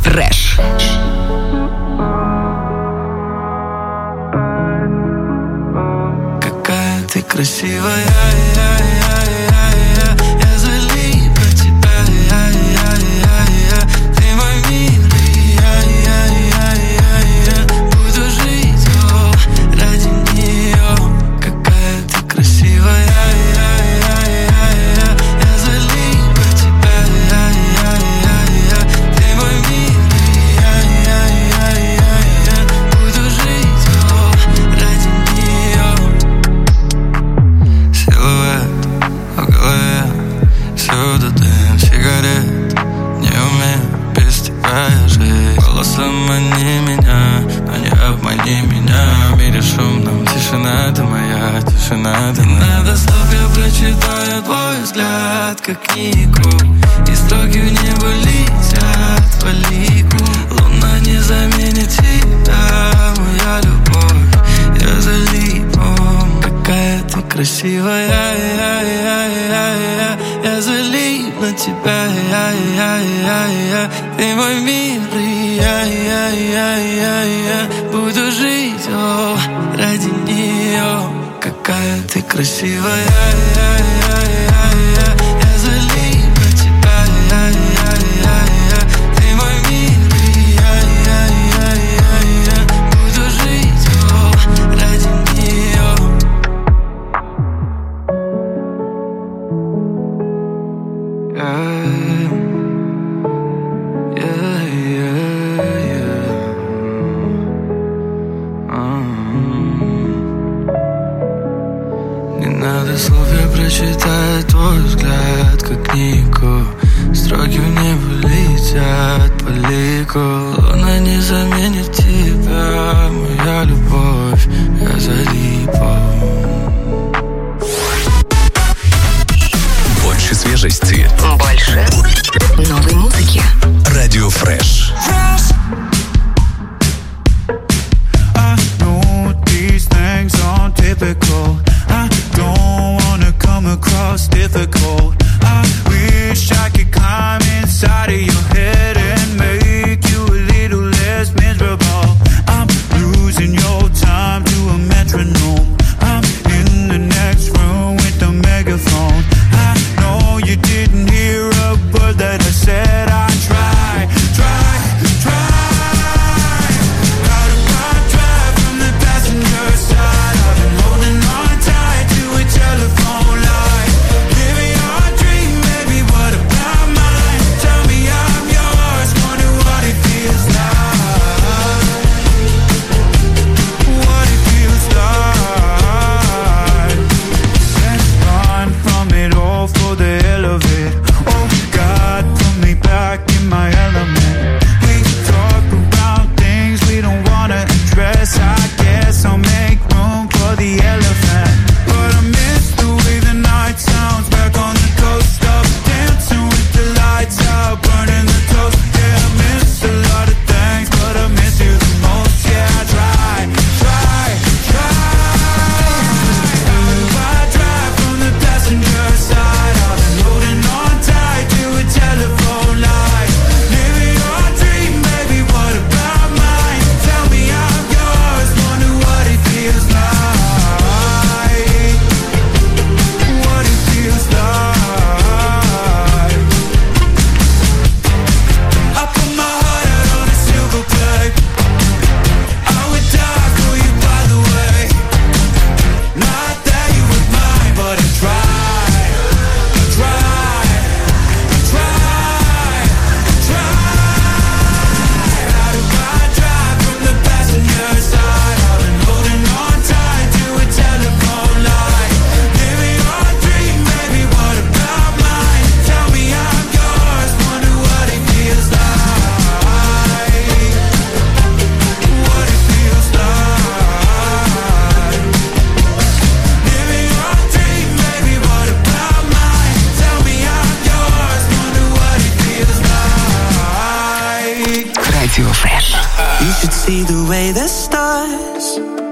Фреш. Какая ты красивая, я залип от тебя, ты мой мир, буду жить ради нее. Какая ты красивая, я залип от тебя, ты мой мир, буду жить ради нее. Силуэт в голове, всюду дым сигарет, не умею без тебя жить. Голосом мани меня, но не обмани меня. В мире шумном тишина ты моя, тишина ты моя. Не надо слов, я прочитаю твой взгляд, как книгу, и строки в небо летят по лику. Луна не заменит тебя, моя любовь, я залип. Какая ты красивая, я залип на тебя, ты мой мир, буду жить ради нее. Какая ты красивая, я залип на тебя, ты мой мир, буду жить ради нее. Не надо слов, я прочитаю твой взгляд, как книгу. Строки в небо летят по лику. Луна не заменит тебя, моя любовь, я залип. Больше свежести, Больше новой музыки. Радио Фреш. I know these things aren't typical. I don't wanna come across difficult. I wish I could climb inside of your head and make you a little less miserable. I'm losing your time to a metronome. I'm in the next room with the megaphone. I know you didn't hear a word that I said. I tried. see the way the stars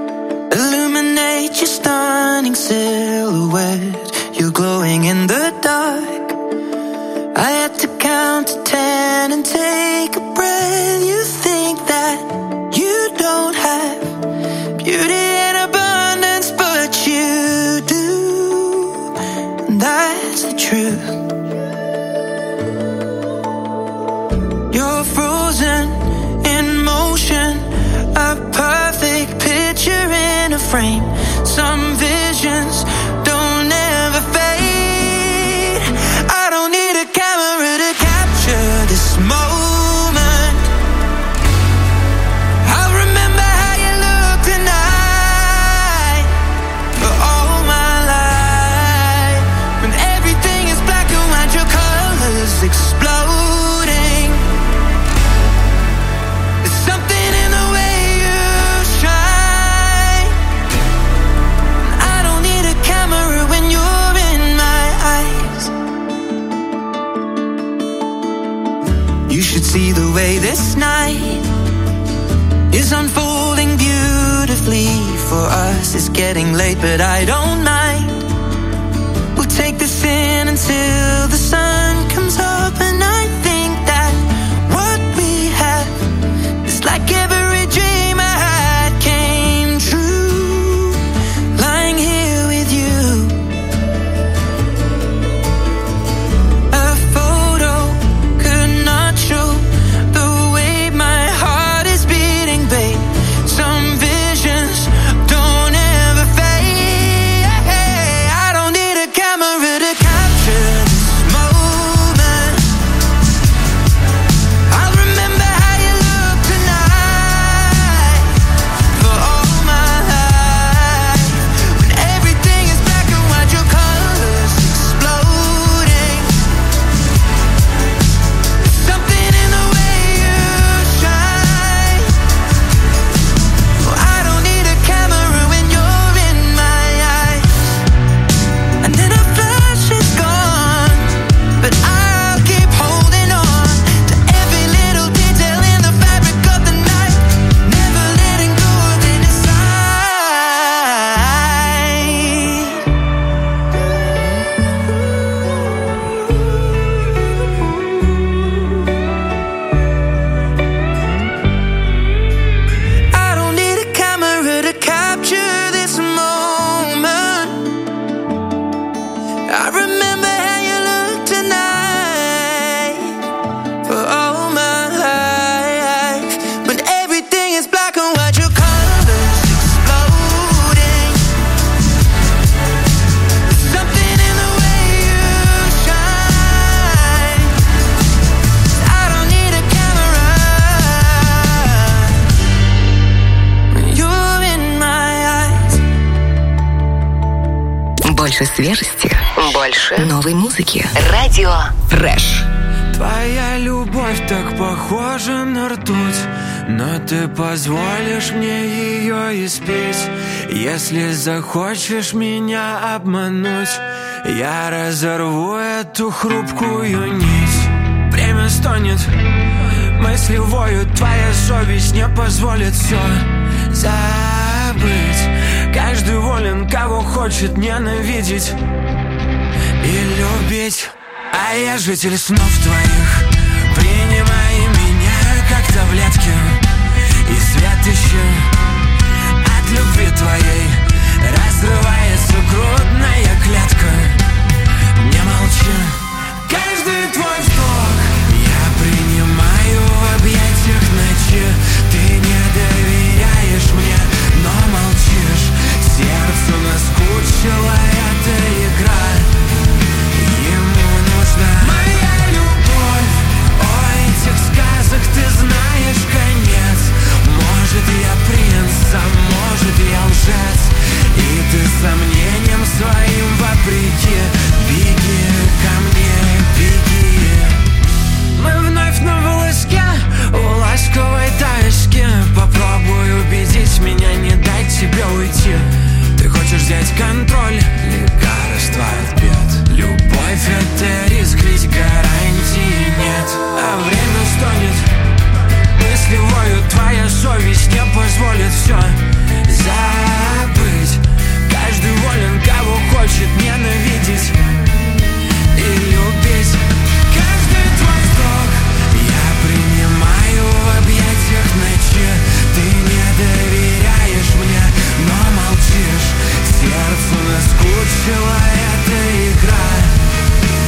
illuminate your stunning silhouette. You're glowing in the dark. I had to count to 10 and take a breath. truth. You're frozen in motion, a perfect picture in a frame. Some visions don't ever fade. I don't need a camera to capture this moment. I'll remember how you look tonight for all my life. When everything is black and white, your colors exploding. There's something in the way you shine. I don't need a camera when you're in my eyes. You should see the way this night is unfolding beautifully for us. It's getting late, but I don't mind. We'll take this in until the sun comes up, and I think that what we have is like every dream I had came true. Lying here with you, a photo could not show the way my heart is beating, babe. Some visions don't ever fade. I don't need a camera to capture this moment. I'll remember how you look tonight for all my life. When everything is black and white, your colors exploding. There's something in the way you shine. Oh, I don't need a camera when you're in my eyes. And then a flash is gone, but I'll keep holding on to every little detail in the fabric of the night, never letting go of any side. I don't need a camera to capture this moment. I remember how you look tonight for all my life. When everything is black and white, your colors exploding. There's something in the way you shine. I don't need a camera when you're in my eyes. Больше свежести, больше новой музыки. Радио Фреш. Твоя любовь так похожа на ртуть, но ты позволишь мне ее испить. Если захочешь меня обмануть, я разорву эту хрупкую нить. Время стонет, мысли воют, твоя совесть не позволит все забыть. Каждый волен, кого хочет ненавидеть и любить. А я житель снов твоих, принимай меня как таблетки, и свет ищу от любви твоей. Разрывается грудная клетка, не молчи. Каждый твой вздох я принимаю в объятиях ночи. Ты не доверяешь мне, но молчишь. Сердцу наскучила эта игра. Ему нужна моя любовь. О этих сказок ты знаешь конец. Может, я принц, а может, я лжец. И ты сомнением своим вопреки беги ко мне, беги. Мы вновь на волоске у ласковой таечки. Попробуй убедить меня, не дать тебе уйти. Ты хочешь взять контроль, лекарство от бед. Любовь — это риск, ведь гарантии нет. А время стонет, мысли воют, твоя совесть не позволит все забыть. Каждый волен, кого хочет ненавидеть и любить. Каждый твой вздох я принимаю в объятиях ночи. Ты не доверяешь мне, но молчишь. Сердцу наскучила эта игра.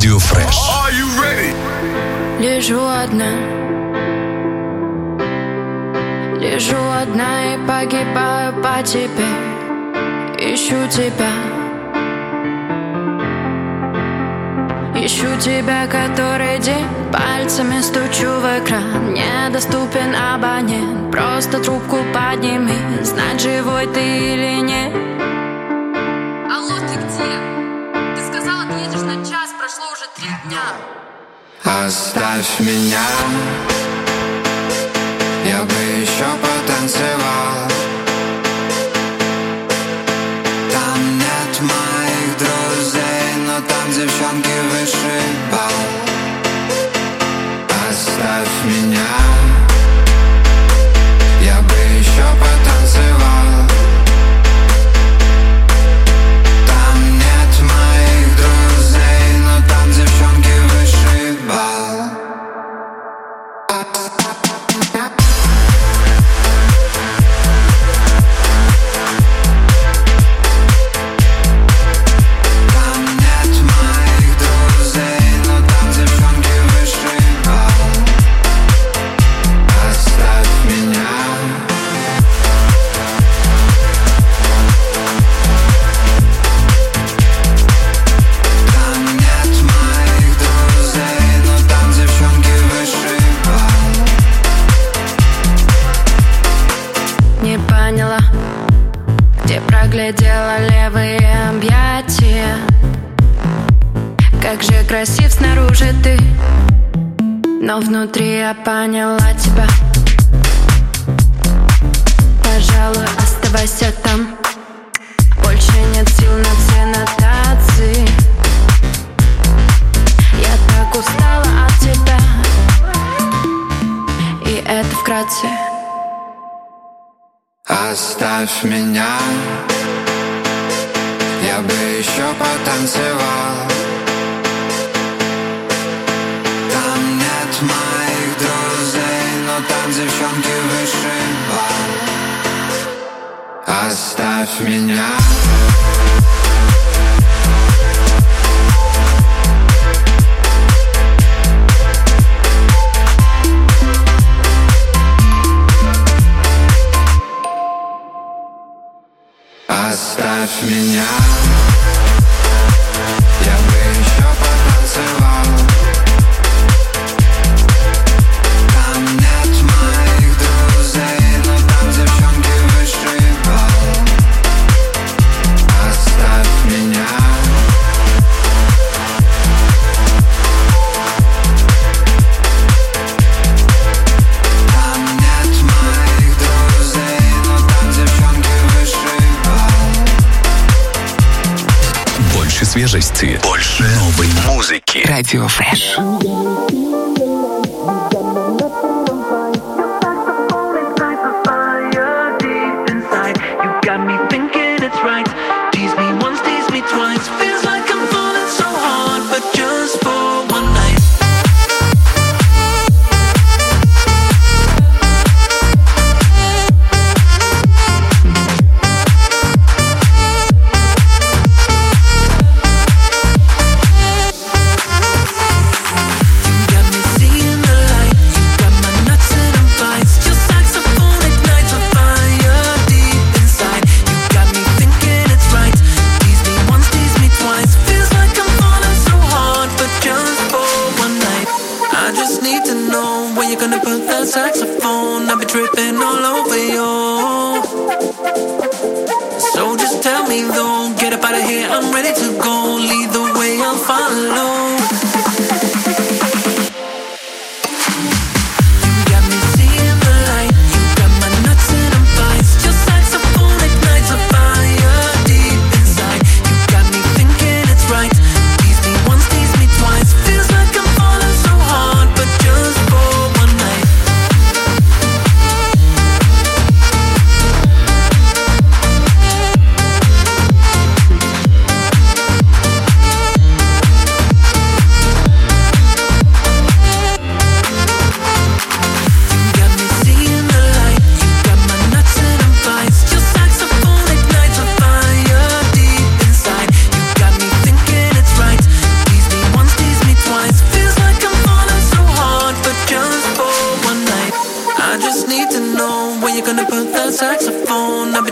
Radio Fresh. Are you ready? Лежу одна и погибаю по тебе. Ищу тебя который день. Пальцами стучу в экран. Недоступен абонент. Просто трубку подними. Знать, живой ты или нет. Алло, ты где? Ты сказал, отъедешь на час. Прошло уже 3 дня. Оставь меня. Я бы еще потанцевал. Там нет моих друзей, но там девчонки выше бал. Оставь меня. Я бы еще потанцевал. Там нет моих друзей, но там девчонки выше бал. Глядела левые объятия. Как же красив снаружи ты, но внутри я поняла тебя. Пожалуй, оставайся там. Больше нет сил на все нотации. Я так устала от тебя. И это вкратце. Оставь меня. Я бы еще потанцевал. Там нет моих друзей, но там девчонки выше бал. Оставь меня. Оставь меня. Я бы еще потанцевал. Там нет моих друзей, но там девчонки выше бал. Оставь меня. Там нет моих друзей, но там девчонки выше бал. Больше свежести, больше новой музыки. Radio Fresh.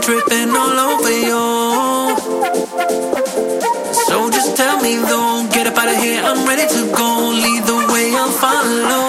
dripping all over you. So just tell me though, get up out of here, I'm ready to go. Lead the way, I'll follow.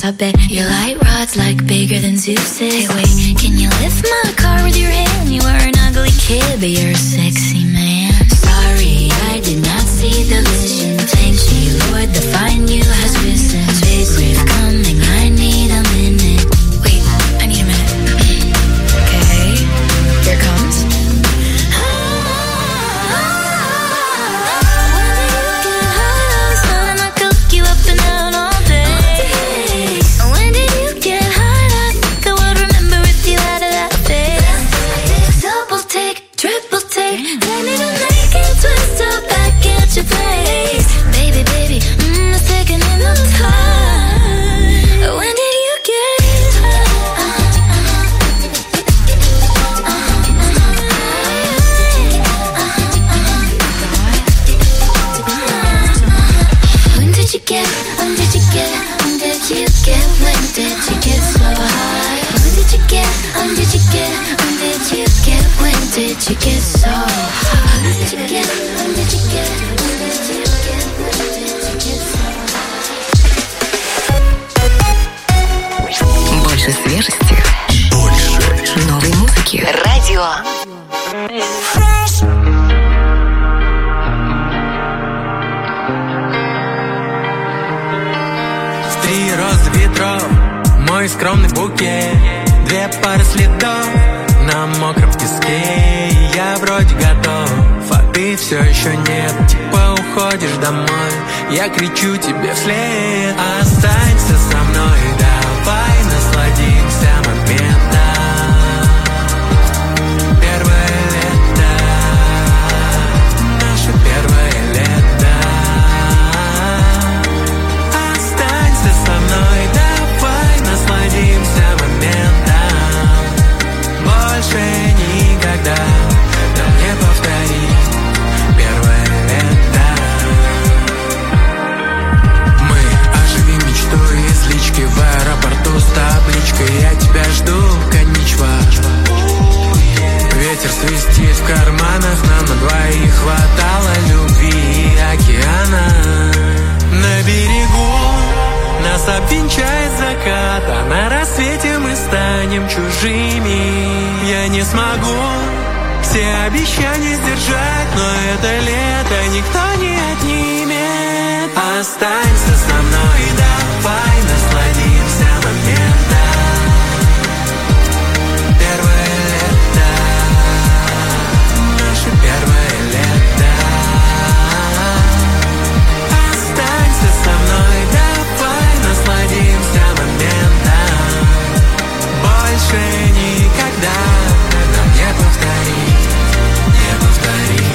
I bet your light rod's like bigger than Zeus's. Hey wait, can you lift my car with your hand? You are an ugly kid, but you're a sexy man. Sorry, I did not see the vision. Thank you, Lord, the find you has risen. Space wave coming, I need a minute. Wait, I need a minute. Okay, here it comes. Did you get so high? When did you get, when did you get, when did you get, when did you get so? Больше свежести. Больше новой музыки. Радио Fresh. В 3 розы ветров, мой скромный букет, 2 пары следов на мокром песке, и я вроде готов, а ты все еще нет. Типа уходишь домой, я кричу тебе вслед: останься со мной, давай насладимся моментом. Первое лето, наше первое лето. Останься со мной, давай насладимся моментом. Больше никогда нам не повторить первое лето. Мы оживим мечту из лички в аэропорту с табличкой: я тебя жду, коничва. Ветер свистит в карманах, нам на двоих хватало любви и океана. На берегу нас обвенчает закат, а на рассвете мы станем чужими. Я не смогу все обещания сдержать, но это лето никто не отнимет. Останься со мной, давай насладимся моментом. Первое лето, наше первое лето. Останься со мной, давай насладимся моментом. Больше никогда нам не повторить, не повторить.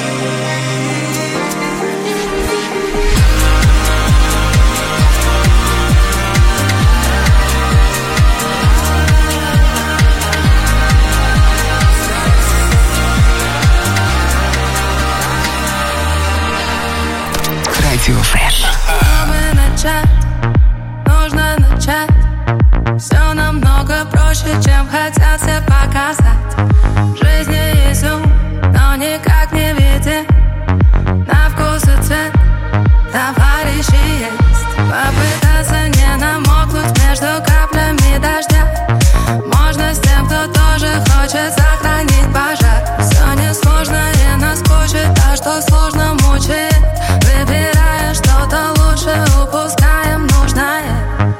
Радио Fresh. Чтобы начать, нужно начать. Все намного проще, чем хотят все показать. В жизни есть ум, но никак не виден. На вкус и цвет товарищи есть. Попытаться не намокнуть между каплями дождя. Можно с тем, кто тоже хочет сохранить пожар. Все несложно и наскучит, а что сложно мучает. Выбирая что-то лучше, упускаем нужное.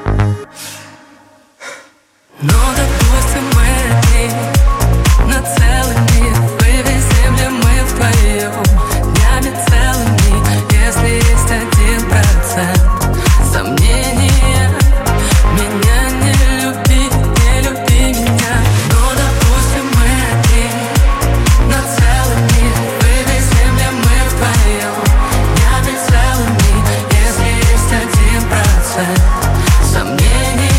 Но допустим мы одни на целый мир. Вывезем ли мы вдвоем днями целыми, если есть 1% сомнения? Меня не люби меня. Но допустим мы одни на целый мир. Вывезем ли мы вдвоем днями целыми, если есть 1% сомнения?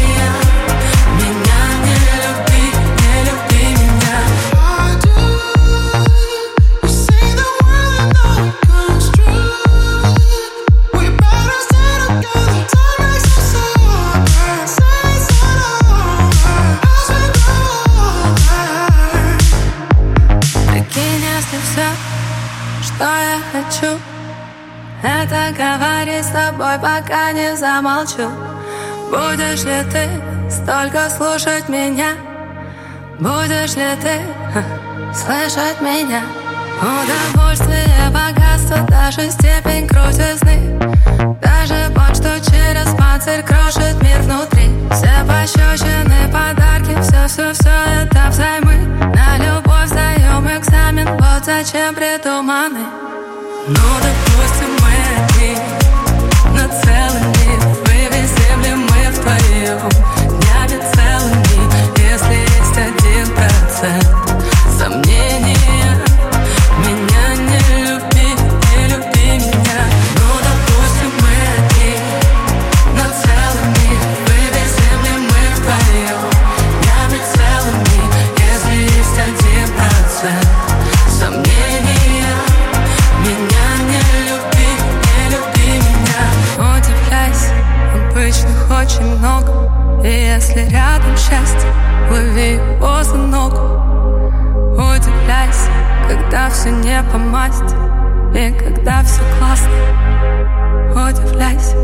Это говорить с тобой, пока не замолчу. Будешь ли ты столько слушать меня? Будешь ли ты слышать меня? Удовольствие, богатство, даже степень крутизны, даже боль, что через панцирь крошит мир внутри. Все пощечины, подарки, все это взаймы. На любовь сдаем экзамен, вот зачем придуманы. Ну, допустим, мы одни на целый мир. Вывезем ли мы вдвоем днями целыми, если есть 1% сомнения? Меня не люби меня. Ну, допустим, мы одни на целый мир. Вывезем ли мы вдвоем днями целыми, если есть 1% сомнения? Меня не люби меня. Удивляйся, обычных очень много. И если рядом счастье, лови его за ногу. Удивляйся, когда все не по масти, и когда все классно. Удивляйся.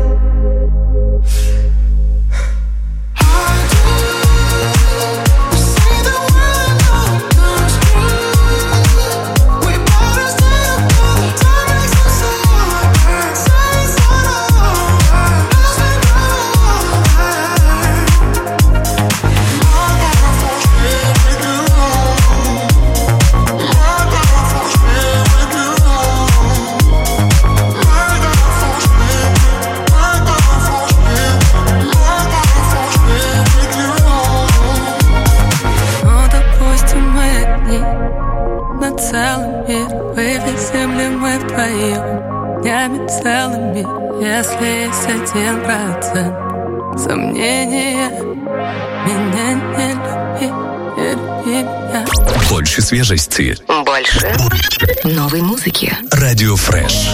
Целый мир, вывезем ли мы вдвоем днями целыми, если есть 1% сомнения? Меня не люби меня. Больше свежести, больше новой музыки. Радио Фреш.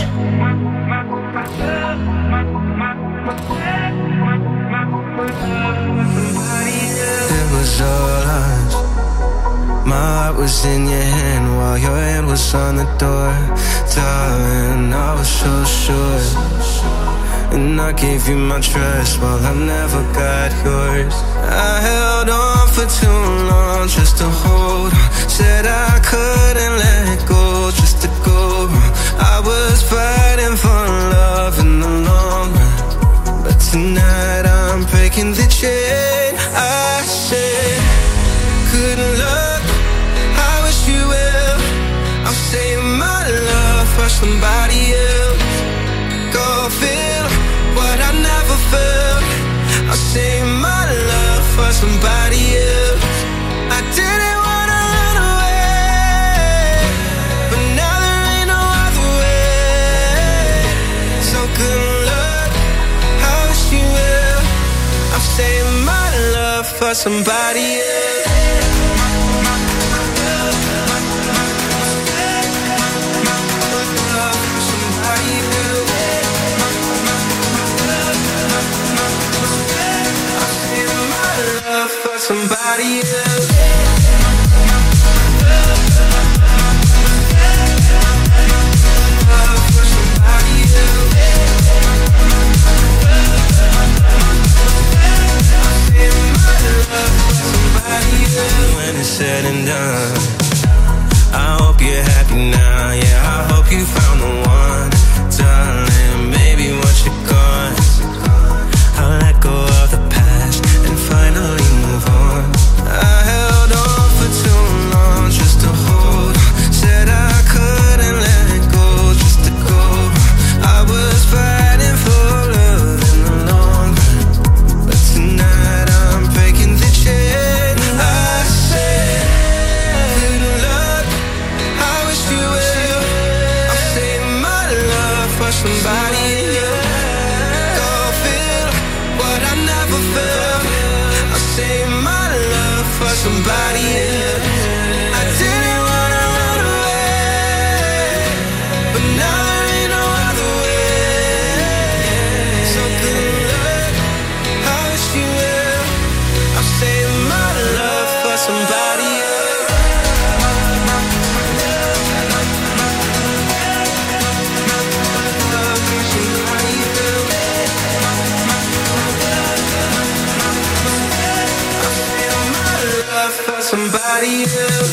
My heart was in your hand while your hand was on the door. Darling, I was so sure. And I gave you my trust while I never got yours. I held on for too long just to hold on. Said I couldn't let go just to go wrong. I was fighting for love in the long run, but tonight I'm breaking the chain. I said, couldn't love you will. I'm saying my love for somebody else. Go feel what I never felt. I'm saying my love for somebody else. I didn't wanna run away, but now there ain't no other way. So good luck, I wish you will. I'm saying my love for somebody else. Somebody else. When it's said and done, I hope you're happy now. Yeah, I hope you found the one, darling. Maybe once you're gone, I'll let go of the past and finally move on. I held on for too long just to hold on. Said I couldn't let go just to go on. I was fighting for love in the long run, but tonight I'm breaking the chain. I said, good luck, I wish you will. I'm saving my love for somebody else. Go feel what I never felt. I'll save my love for somebody else. I didn't wanna run away, but now there ain't no other way. So good luck, I wish you will. I'll save my love for somebody else. somebody else.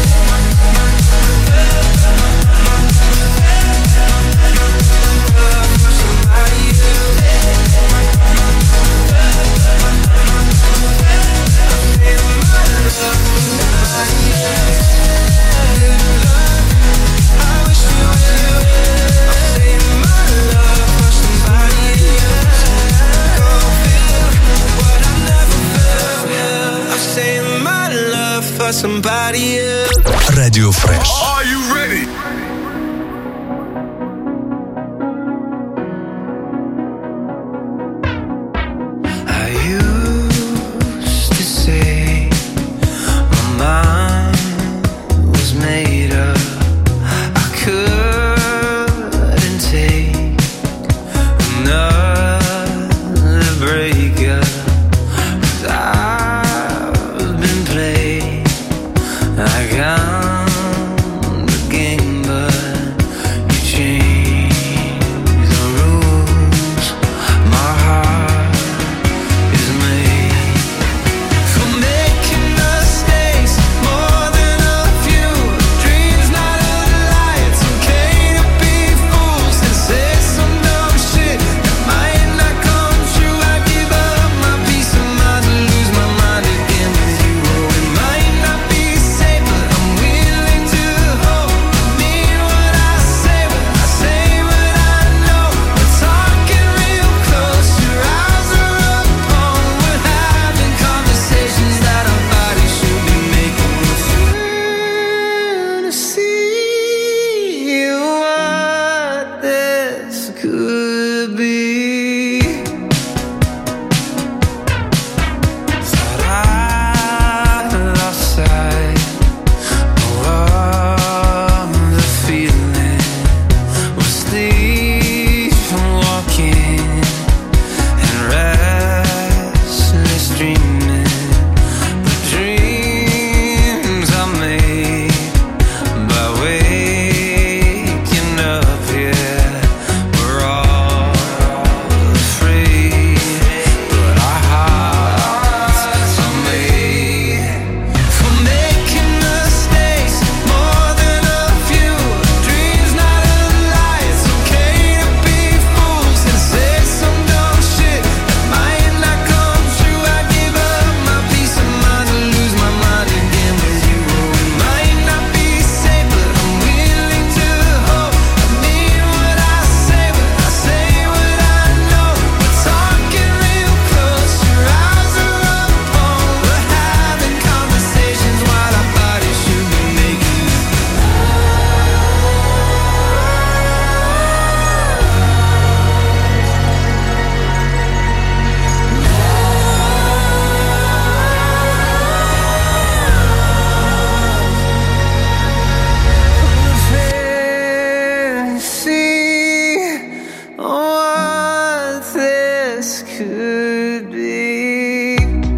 Somebody else. Radio Fresh. Are you ready? I used to say my mind was made up. I couldn't take another breakup. 'Cause I've been played. I got the game, but you changed the rules. My heart is made for making mistakes, more than a few. Dreams not a lie, it's okay to be fools and say some dumb shit that might not come true. I give up my peace of mind to lose my mind again with you. Oh, it might not be safe, but I'm willing to hope. I mean what I say what I know. We're talking real close, your eyes are upon. We're having conversations that our bodies should be making. We're trying to see what this could be. Thought I lost sight of the feeling, was sleepwalking and restless dreaming. But dreams are made by waking up. Yeah, we're all afraid, but our hearts are made for making mistakes, more than a few. Dreams not a lie, it's okay to be fools and say some dumb shit that might not come true. I give up my peace of mind to lose my mind again with you. Oh, it might not be safe, but I'm willing to hope. I mean what I say what I know. We're talking real close, your eyes are upon. We're having conversations while our bodies should be making. See what this could be.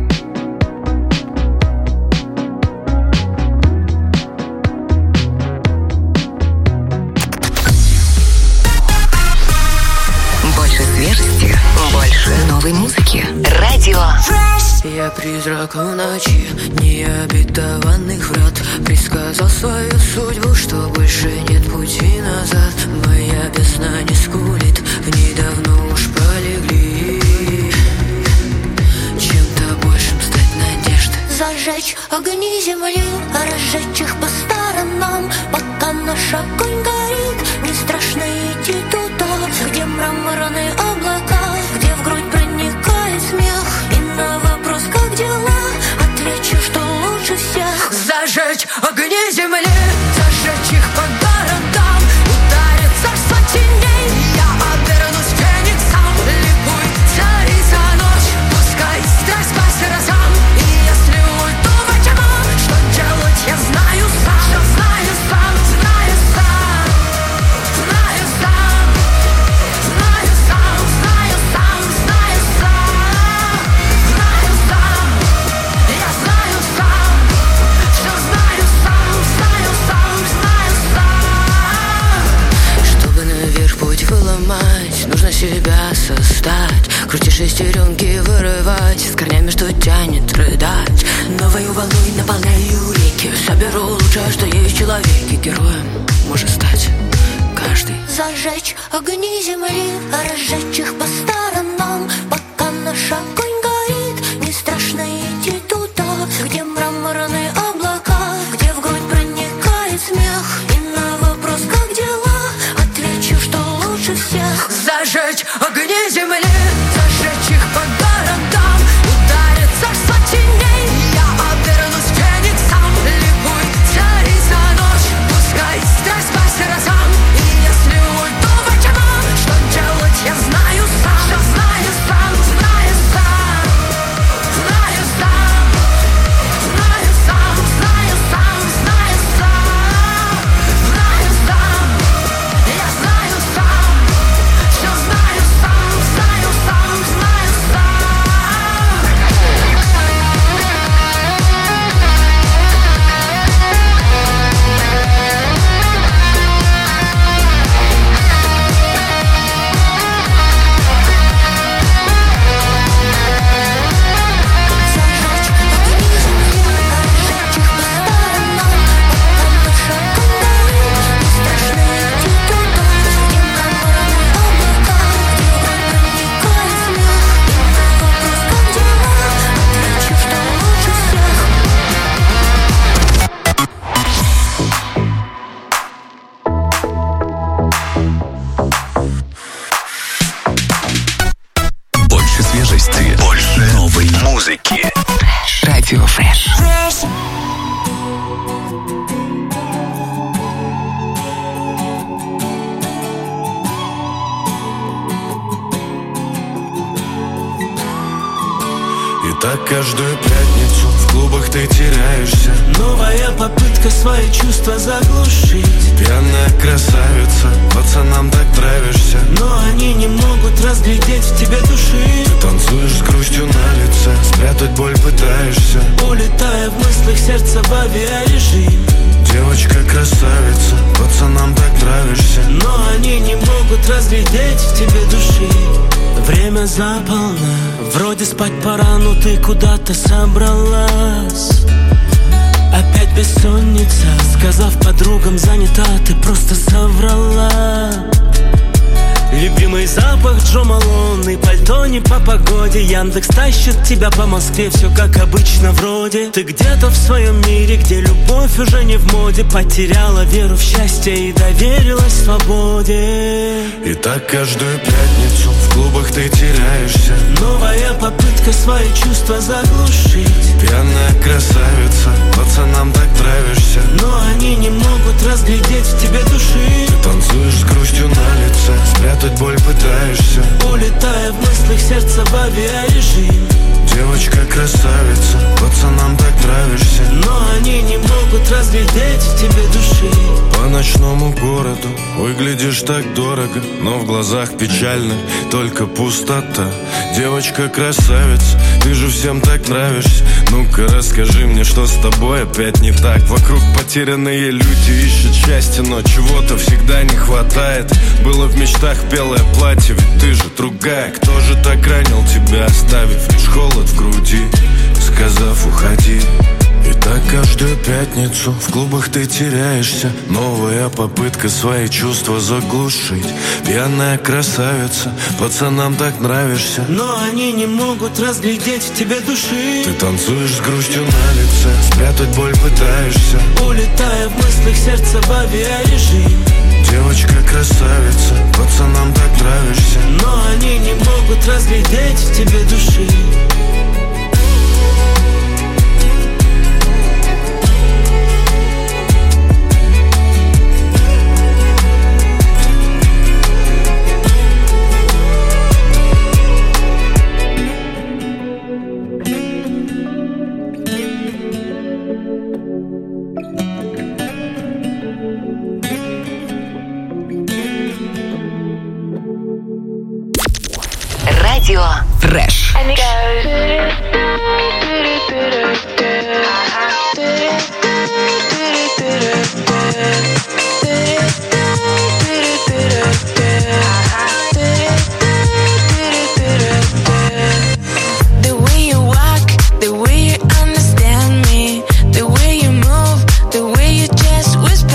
Больше свежести, больше новой музыки. Радио Я призрак в ночи необетованных врат. Предсказал свою судьбу, что больше нет пути назад. Моя весна не скулит, в ней давно уж полегли. Чем-то большим стать надежды. Зажечь огни земли, разжечь их по сторонам. Пока наш огонь горит, не страшно идти туда, где мраморные облака, где в грудь проникает смех. И на вопрос, как дела, отвечу, что лучше всех. Зажечь огни земли, зажечь их по городам. Ударит царство теней, я обернусь фениксом. Ликуй, царица ночь, пускай страсть по сердцам. И если уйду во тьму, что делать я знаю сам. Что знаю сам, знаю сам, знаю сам, знаю сам, знаю сам, знаю сам, знаю сам. Я знаю сам, что знаю сам, знаю сам, знаю сам. Чтобы наверх путь выломать, нужно себя создать. Крутишь шестеренки, вырывать, с корнями, что тянет рыдать. Новою волной наполняю реки. навеки героем может стать каждый. Зажечь огни земли, разжечь их по сторонам, пока наш огонь горит. Не страшно идти туда, где мраморные облака, где в грудь проникает смех. И на вопрос, как дела, отвечу, что лучше всех. Зажечь огни земли, зажечь их по городам, ударит царство теней. Я обернусь фениксом, ликуй, царица ночь, пускай страсть по сиротам. И если уйду во тьму, что делать я знаю сам. Что знаю сам, знаю сам, знаю сам, знаю сам, знаю сам, знаю сам, знаю сам. Я знаю сам, все знаю сам, знаю сам, знаю сам. Больше свежести, больше новой музыки. Радио Фреш. И так каждую пятницу в клубах ты теряешься. Новая попытка свои чувства заглушить. Пьяная красавица, пацанам так нравишься. Но они не могут разглядеть в тебе души. Ты танцуешь с грустью на лице, спрятать боль пытаешься. Улетая в мыслях сердца в авиарежим. Девочка красавица, пацанам так нравишься. Но они не могут разглядеть в тебе души. Время за полночь, вроде спать пора, но ты куда-то собралась. Опять бессонница, сказав подругам занята, ты просто соврала. Любимый запах Джо Малон и пальто не по погоде. Яндекс тащит тебя по Москве, все как обычно вроде. Ты где-то в своем мире, где любовь уже не в моде. Потеряла веру в счастье и доверилась свободе. И так каждую пятницу в клубах ты теряешься. Новая попытка свои чувства заглушить. Пьяная красавица, пацанам так нравишься. Но они не могут разглядеть в тебе души. Ты танцуешь с грустью на лице, спрятать боль пытаешься. Улетая в мыслях сердца в авиарежим. Девочка красавица, пацанам так нравишься. Но они не могут разглядеть в тебе души. По ночному городу выглядишь так дорого, но в глазах печально, только пустота. Девочка красавица, ты же всем так нравишься. Ну-ка расскажи мне, что с тобой опять не так. Вокруг потерянные люди ищут счастье, но чего-то всегда не хватает. Было в мечтах белое платье, ведь ты же другая. Кто же так ранил тебя, оставив лишь холод в груди, сказав уходи. И так каждую пятницу в клубах ты теряешься. Новая попытка свои чувства заглушить. Пьяная красавица, пацанам так нравишься. Но они не могут разглядеть в тебе души. Ты танцуешь с грустью на лице, спрятать боль пытаешься. Улетая в мыслях сердца в авиарежим. Девочка красавица, пацанам так нравишься. Но они не могут разглядеть в тебе души. Радио Фреш. The way you walk, the way you understand me, the way you move, the way you just whisper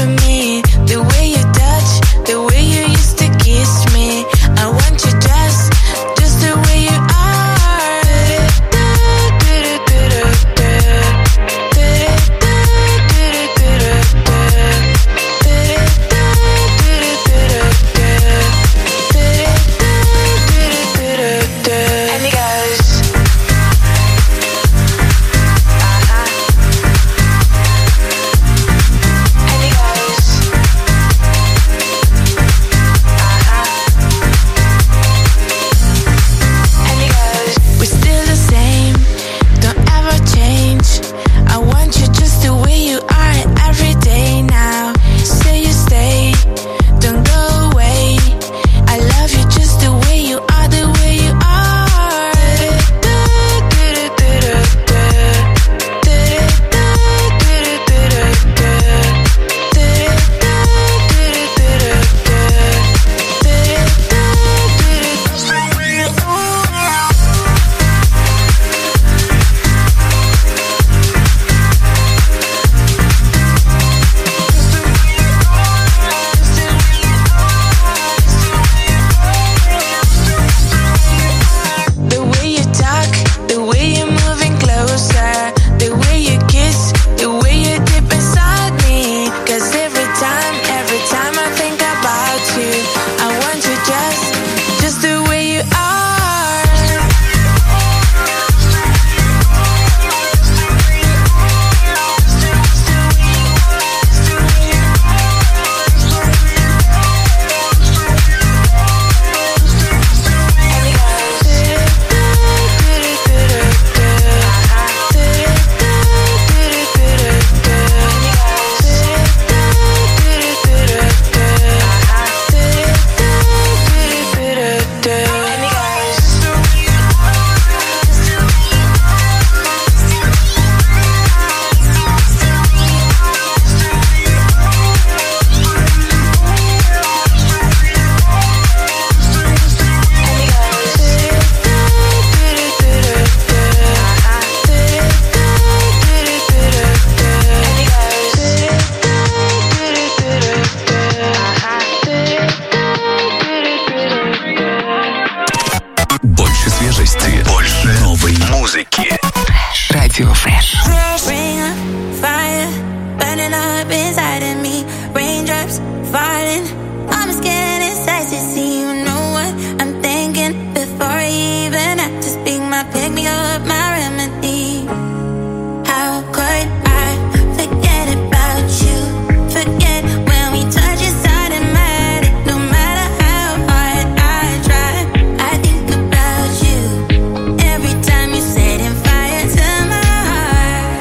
inside of me. Raindrops falling on my skin, it's ecstasy. You know what I'm thinking before I even have to speak. My pick me up, my remedy. How could I forget about you? Forget when we touch, it's automatic. No matter how hard I try, I think about you every time you're setting fire to my heart.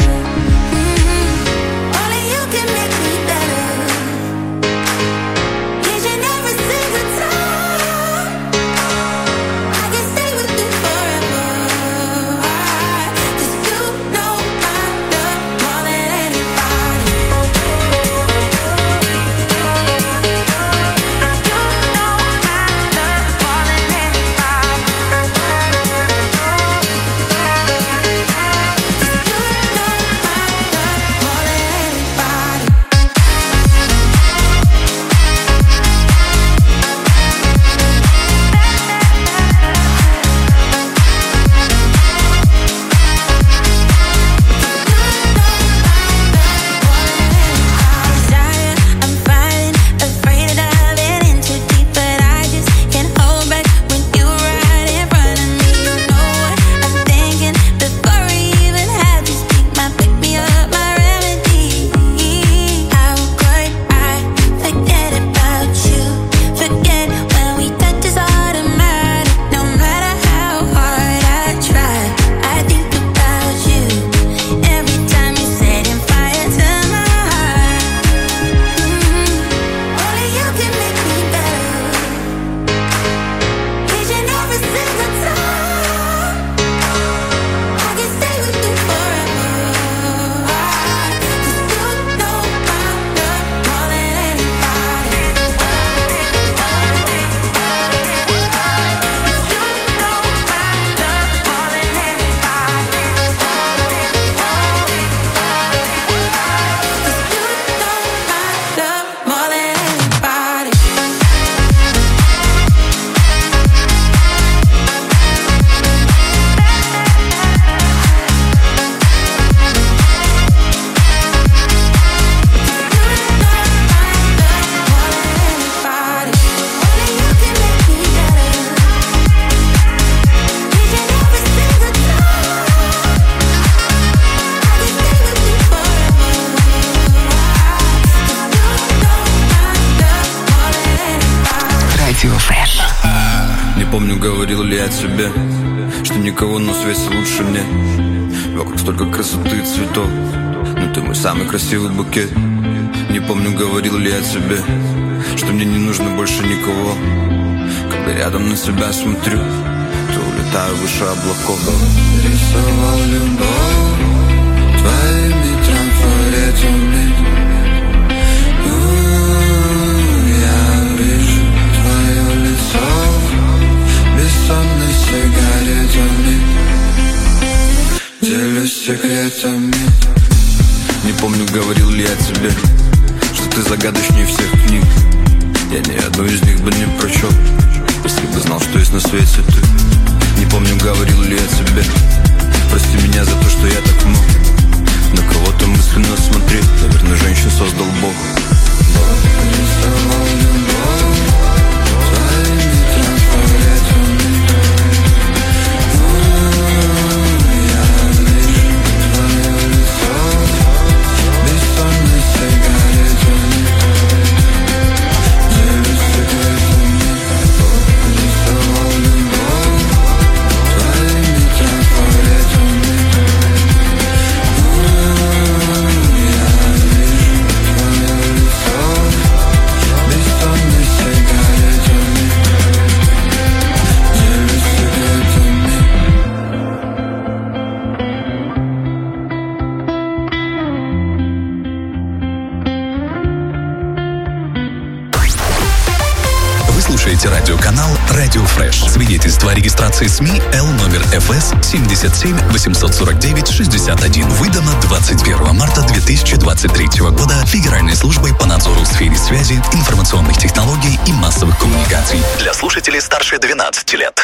Only you can make me better, each and every single time. I can stay with you forever, 'cause you know I love more than anybody. I'm fighting, afraid of diving in too deep, but I just can't hold back when you're right in front of me. You know what I'm thinking before I even have to speak. My pick me up, my remedy. How could I forget about you? Forget when we touch, it's automatic. No matter how hard I try, I think about you every time you're setting fire to my heart. Only you can make me better, each and every single time. I can stay with you forever, 'cause you know I love more than anybody. Love more than anybody. Радио Фреш. Не помню, говорил ли я тебе, что никого на свете лучше мне. Вокруг столько красоты и цветов, но ты мой самый красивый букет. Не помню, говорил ли я тебе, что мне не нужно больше никого. Когда рядом на тебя смотрю, то улетаю выше облаков. Рисовал любовь твоими трафаретами. Я вижу твое лицо бессонной сигаретами. Делюсь секретами. Не помню, говорил ли я тебе, что ты загадочнее всех книг. Я ни одну из них бы не прочел, если бы знал, что есть на свете ты. Не помню, говорил ли я тебе, прости меня за то, что я так мог. На кого-то мысленно смотри, наверное, женщин создал Бог. Бог рисовал любовь твоими трафаретами. Я вижу твое лицо бессонной сигаретами. Делюсь секретами. Бог рисовал любовь твоими трафаретами. Радиоканал «Радио Фреш». Свидетельство о регистрации СМИ Л номер ФС 77 849 61. Выдано 21 марта 2023 года Федеральной службой по надзору в сфере связи, информационных технологий и массовых коммуникаций. Для слушателей старше 12 лет.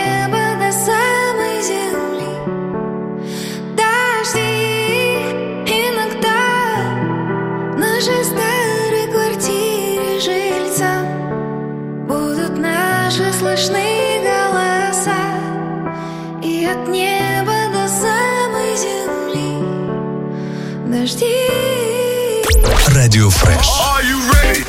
неба до самой земли. Дожди иногда в нашей старой квартире жильцам будут наши слышны голоса. И от неба до самой земли дожди. Радио Фреш. Are you ready?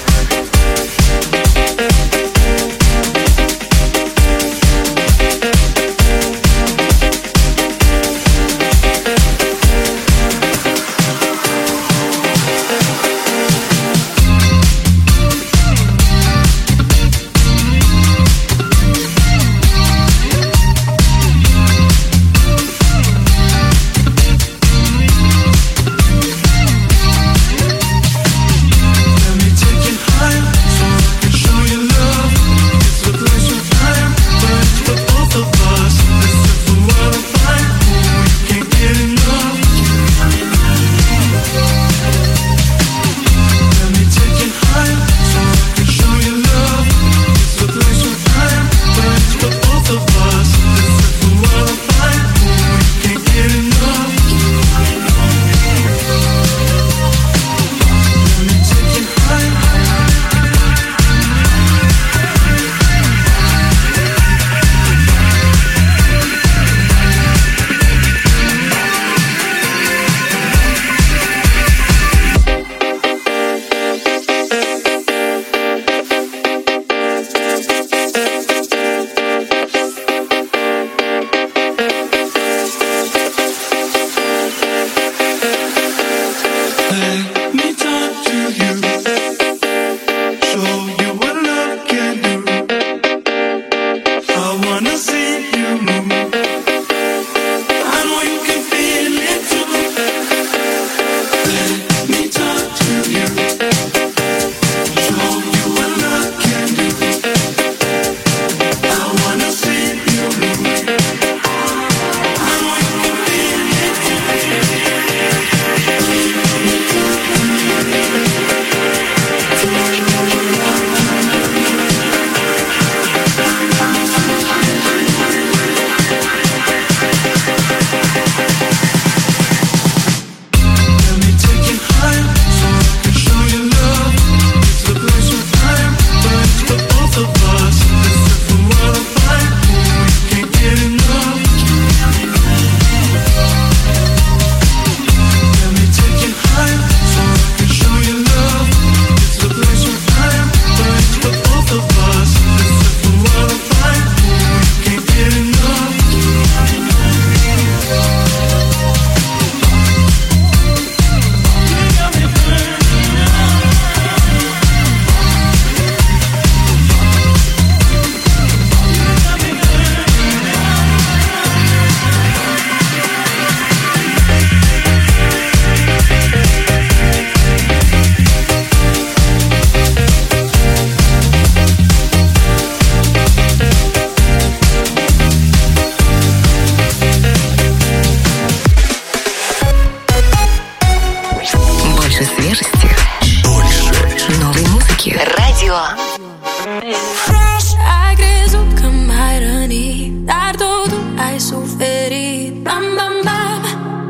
Fresh, ai crezut că m-ai rănit, dar totul ai suferit. Bam, bam, bam,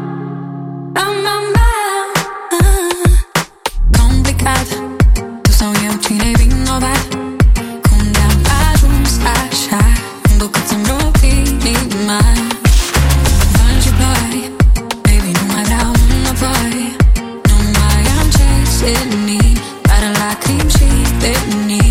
bam, bam, bam. Complicat, tu sau eu, cine-i vinovat? Cum de-am ajuns așa, încât să-mi rup inima? Vânt și ploi, baby, nu mai vreau înapoi. Nu mai am ce să nici, doar lacrimi și venit.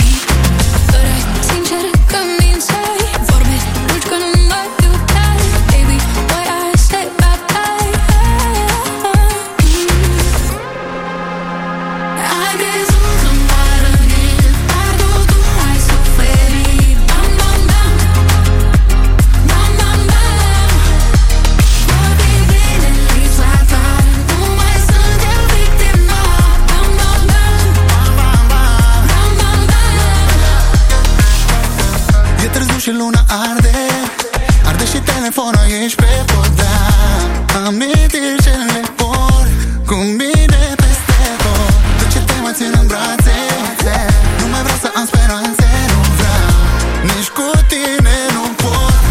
Și luna arde, arde și telefonul, ești pe podea. Amintiri ce le por cu mine peste tot. De ce te mai țin în brațe? Nu mai vreau să am speranțe, nu vreau. Nici cu tine nu pot.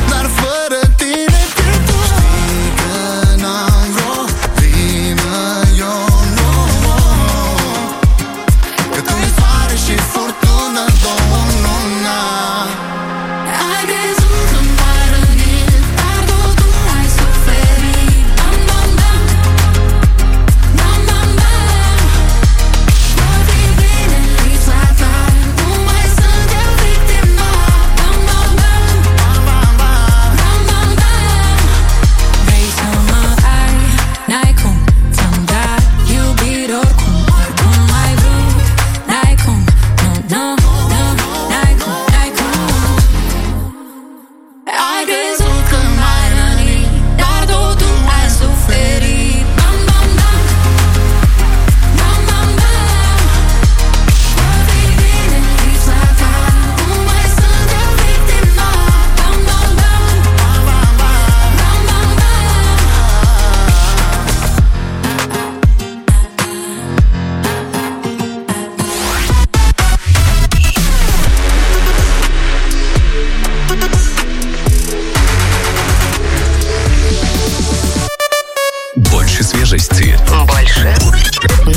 вместе. Больше.